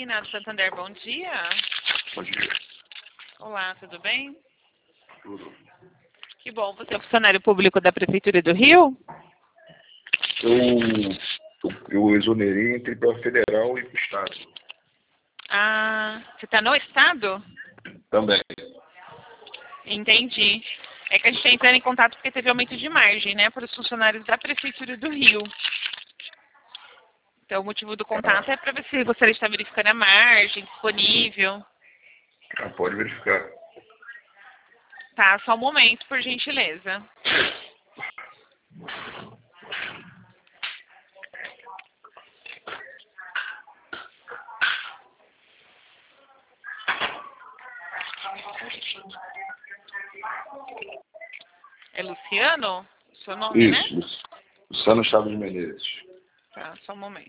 Carolina, do Santander, bom dia. Bom dia. Olá, tudo bem? Tudo. Que bom, você é funcionário público da Prefeitura do Rio? Eu exonerei entre para federal e para o estado. Ah, você está no estado? Também. Entendi. É que a gente está entrando em contato porque teve aumento de margem, né, para os funcionários da Prefeitura do Rio. Então, o motivo do contato é para ver se gostaria de estar verificando a margem disponível. Pode verificar. Tá, só um momento, por gentileza. É Luciano? Seu nome, né? Isso. Luciano Chaves de Menezes. Tá, só um momento.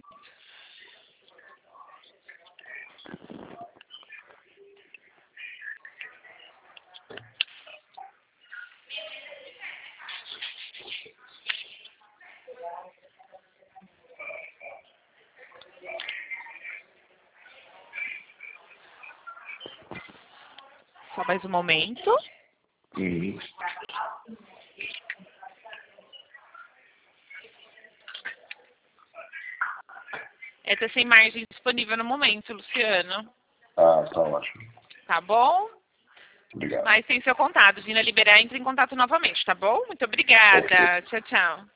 Só mais um momento. Uhum. Tá sem margem disponível no momento, Luciano. Ah, tá ótimo. Tá bom? Obrigado. Mas tem seu contato. Vindo a liberar, entre em contato novamente, tá bom? Muito obrigada. Ok. Tchau, tchau.